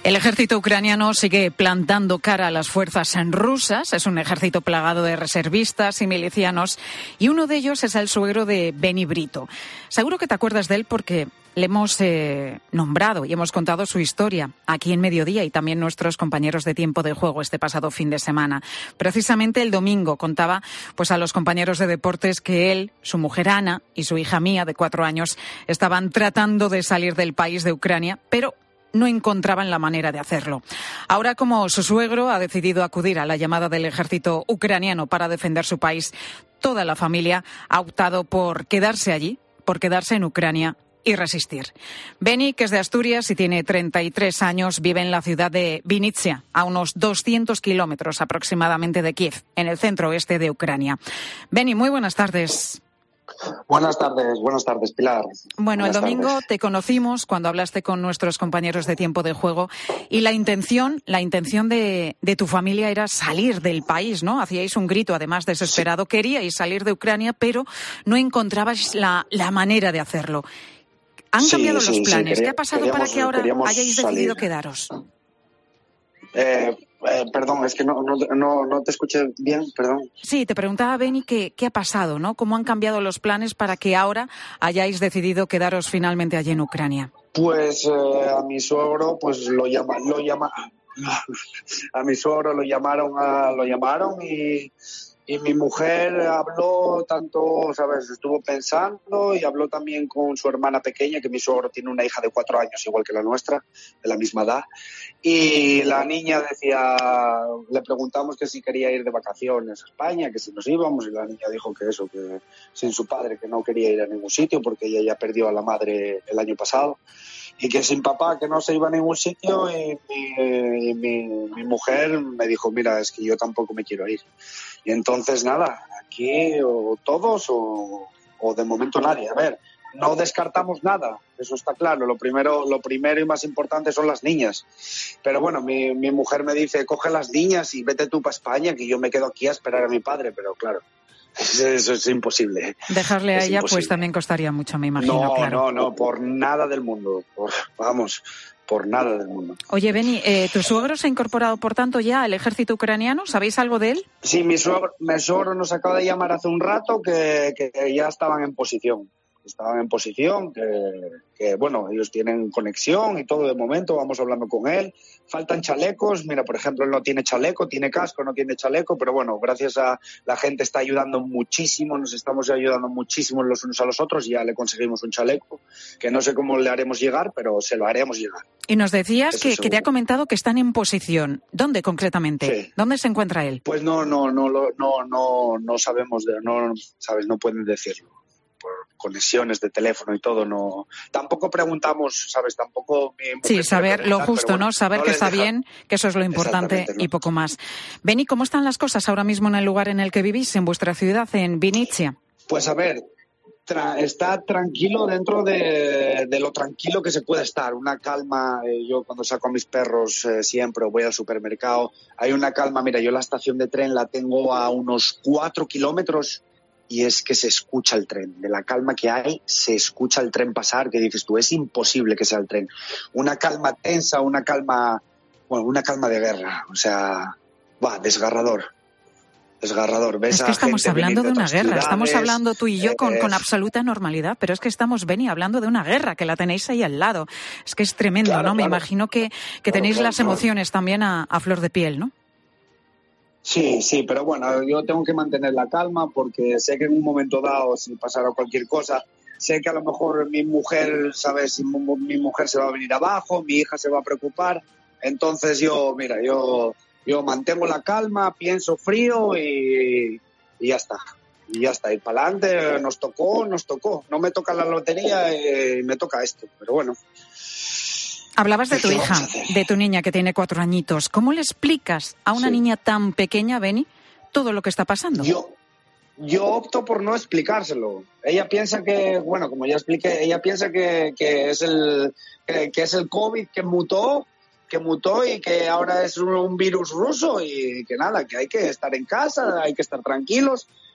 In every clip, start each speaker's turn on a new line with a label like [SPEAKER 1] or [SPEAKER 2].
[SPEAKER 1] El ejército ucraniano sigue plantando cara a las fuerzas rusas. Es un ejército plagado de reservistas y milicianos, y uno de ellos es el suegro de Beni Brito. Seguro que te acuerdas de él porque le hemos nombrado y hemos contado su historia aquí en Mediodía y también nuestros compañeros de Tiempo de Juego este pasado fin de semana. Precisamente el domingo contaba a los compañeros de deportes que él, su mujer Ana y su hija Mía, de 4 años, estaban tratando de salir del país de Ucrania, pero no encontraban la manera de hacerlo. Ahora, como su suegro ha decidido acudir a la llamada del ejército ucraniano para defender su país, toda la familia ha optado por quedarse allí, por quedarse en Ucrania y resistir. Beni, que es de Asturias y tiene 33 años, vive en la ciudad de Vinnytsia, a unos 200 kilómetros aproximadamente de Kiev, en el centro oeste de Ucrania. Beni, muy buenas tardes.
[SPEAKER 2] Buenas tardes, Pilar.
[SPEAKER 1] Bueno, el domingo te conocimos cuando hablaste con nuestros compañeros de Tiempo de Juego y la intención de tu familia era salir del país, ¿no? Hacíais un grito, además, desesperado. Queríais salir de Ucrania, pero no encontrabais la manera de hacerlo. ¿Han cambiado los planes? ¿Qué ha pasado para que ahora hayáis decidido quedaros?
[SPEAKER 2] Perdón, es que no te escuché bien, perdón.
[SPEAKER 1] Sí, te preguntaba, Beni, ¿qué ha pasado, ¿no? ¿Cómo han cambiado los planes para que ahora hayáis decidido quedaros finalmente allí en Ucrania?
[SPEAKER 2] Pues a mi suegro, pues a mi suegro lo llamaron y mi mujer habló tanto, ¿sabes? Estuvo pensando y habló también con su hermana pequeña, que mi suegro tiene una hija de 4 años, igual que la nuestra, de la misma edad. Y la niña le preguntamos que si quería ir de vacaciones a España, que si nos íbamos, y la niña dijo que que sin su padre, que no quería ir a ningún sitio porque ella ya perdió a la madre el año pasado. Y que sin papá, que no se iba a ningún sitio, y mi mujer me dijo, mira, es que yo tampoco me quiero ir. Y entonces, nada, aquí o todos o de momento nadie. A ver, no descartamos nada, eso está claro. Lo primero y más importante son las niñas. Pero bueno, mi mujer me dice, coge las niñas y vete tú para España, que yo me quedo aquí a esperar a mi padre. Pero claro, eso es imposible.
[SPEAKER 1] Dejarle a ella, imposible. Pues también costaría mucho, me imagino. Claro.
[SPEAKER 2] No, por nada del mundo. Por nada del mundo.
[SPEAKER 1] Oye, Beni, ¿tu suegro se ha incorporado, por tanto, ya al ejército ucraniano? ¿Sabéis algo de él?
[SPEAKER 2] Sí, mi suegro nos acaba de llamar hace un rato que ya estaban en posición. Que bueno, ellos tienen conexión y todo de momento, vamos hablando con él. Faltan chalecos, mira, por ejemplo, él no tiene chaleco, tiene casco, no tiene chaleco, pero bueno, gracias a la gente está ayudando muchísimo, nos estamos ayudando muchísimo los unos a los otros, y ya le conseguimos un chaleco, que no sé cómo le haremos llegar, pero se lo haremos llegar.
[SPEAKER 1] Y nos decías que te ha comentado que están en posición. ¿Dónde concretamente? Sí. ¿Dónde se encuentra él?
[SPEAKER 2] Pues no sabemos, ¿sabes? No pueden decirlo. Por conexiones de teléfono y todo, no. Tampoco preguntamos, ¿sabes? Tampoco.
[SPEAKER 1] Sí, saber lo justo, bueno, ¿no? Saber que está bien, que eso es lo importante, ¿no? Y poco más. Beni, ¿cómo están las cosas ahora mismo en el lugar en el que vivís, en vuestra ciudad, en Vinnytsia?
[SPEAKER 2] Pues a ver, está tranquilo dentro de lo tranquilo que se puede estar. Una calma, yo cuando saco a mis perros siempre, o voy al supermercado, hay una calma. Mira, yo la estación de tren la tengo a unos 4 kilómetros. Y es que se escucha el tren, de la calma que hay, se escucha el tren pasar, que dices tú, es imposible que sea el tren. Una calma tensa, una calma de guerra, o sea, desgarrador. ¿Ves?
[SPEAKER 1] Es que estamos hablando de una guerra, estamos hablando tú y yo con absoluta normalidad, pero es que estamos, Beni, hablando de una guerra, que la tenéis ahí al lado. Es que es tremendo, claro, ¿no? Claro. Me imagino que tenéis las emociones también a flor de piel, ¿no?
[SPEAKER 2] Sí, pero bueno, yo tengo que mantener la calma porque sé que en un momento dado, si pasara cualquier cosa, sé que a lo mejor mi mujer, ¿sabes? Mi mujer se va a venir abajo, mi hija se va a preocupar. Entonces yo mantengo la calma, pienso frío y ya está. Y para adelante nos tocó. No me toca la lotería y me toca esto, pero bueno.
[SPEAKER 1] Hablabas de tu hija, de tu niña que tiene 4 añitos. ¿Cómo le explicas a una niña tan pequeña, Beni, todo lo que está pasando?
[SPEAKER 2] Yo opto por no explicárselo. Ella piensa que, bueno, como ya expliqué, ella piensa que es el COVID que mutó y que ahora es un virus ruso y que nada, que hay que estar en casa, hay que estar tranquilos.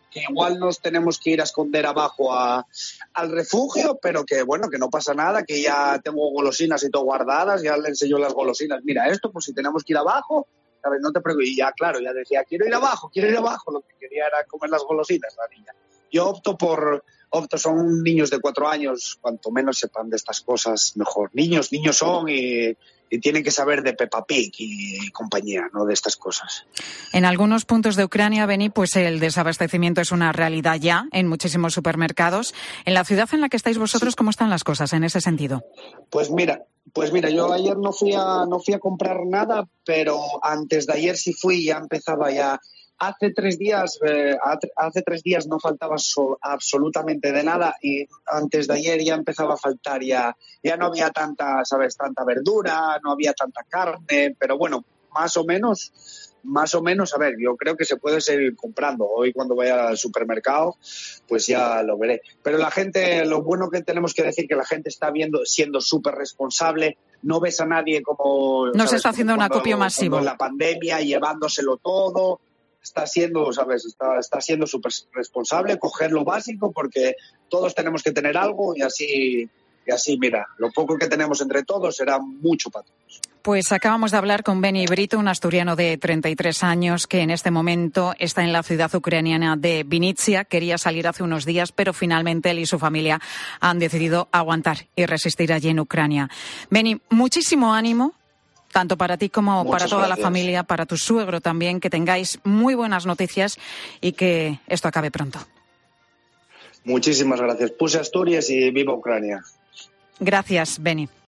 [SPEAKER 2] que igual nos tenemos que ir a esconder abajo al refugio, pero que bueno, que no pasa nada, que ya tengo golosinas y todo guardadas, ya le enseño las golosinas. Mira, esto, pues si tenemos que ir abajo, ¿sabes? No te preocupes. Y ya, claro, ya decía, quiero ir abajo. Lo que quería era comer las golosinas, la niña. Yo son niños de 4 años, cuanto menos sepan de estas cosas, mejor. Niños son y tienen que saber de Peppa Pig y compañía, no de estas cosas.
[SPEAKER 1] En algunos puntos de Ucrania, Beni, pues el desabastecimiento es una realidad ya en muchísimos supermercados. En la ciudad en la que estáis vosotros, ¿cómo están las cosas en ese sentido?
[SPEAKER 2] Pues mira, yo ayer no fui a comprar nada, pero antes de ayer sí fui y ya empezaba ya. Hace 3 días no faltaba absolutamente de nada y antes de ayer ya empezaba a faltar, ya no había tanta verdura, no había tanta carne, pero bueno, más o menos, a ver, yo creo que se puede seguir comprando. Hoy cuando vaya al supermercado, pues ya lo veré. Pero la gente, lo bueno que tenemos que decir que la gente está siendo súper responsable, no ves a nadie como...
[SPEAKER 1] No se está haciendo un acopio masivo.
[SPEAKER 2] En la pandemia, llevándoselo todo. Está siendo súper responsable, coger lo básico, porque todos tenemos que tener algo y así, mira, lo poco que tenemos entre todos será mucho para todos.
[SPEAKER 1] Pues acabamos de hablar con Beni Brito, un asturiano de 33 años que en este momento está en la ciudad ucraniana de Vinnytsia. Quería salir hace unos días, pero finalmente él y su familia han decidido aguantar y resistir allí en Ucrania. Beni, muchísimo ánimo, tanto para ti como para toda la familia, para tu suegro también, que tengáis muy buenas noticias y que esto acabe pronto.
[SPEAKER 2] Muchísimas gracias. Puse Asturias y viva Ucrania.
[SPEAKER 1] Gracias, Beni.